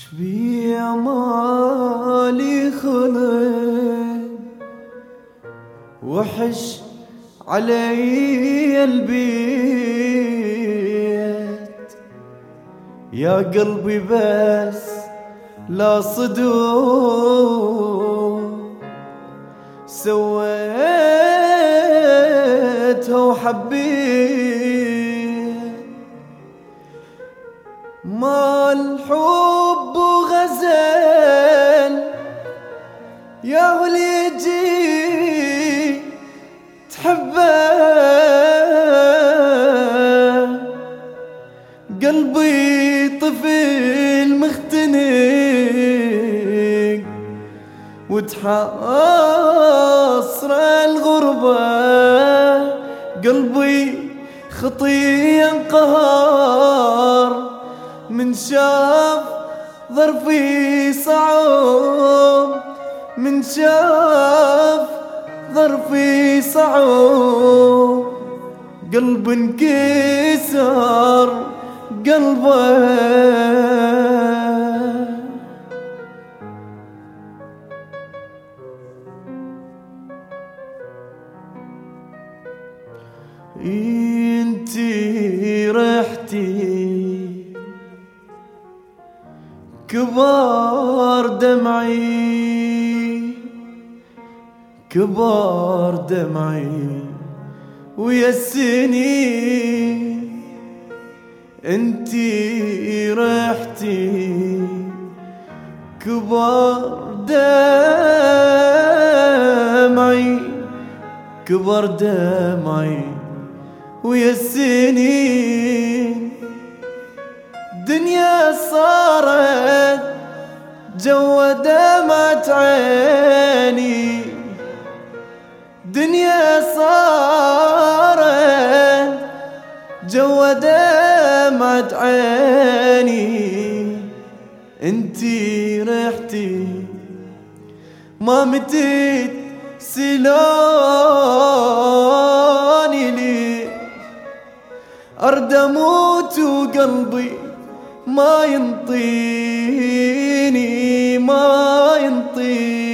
شبي مالي خلق وحش علي البيت يا قلبي بس لا صدور سويتها وحبيت ما الحب غزل يا وليجي تحبه قلبي طفل مختنق وتحاصر الغربة قلبي خطي انقهر من شاف ظرفي صعب من شاف ظرفي صعب قلب انكسر قلبه انتي رحتي كبار دمعي كبار دمعي ويا السنين انتي رحتي كبار دمعي كبر دمعي ويا السنين دنيا صارت جوا دمعة عيني دنيا صارت جوا دمعة عيني انتي رحتي ما متيت سلاني لي أرد أموت وقلبي ما ينطيني ما ينطيني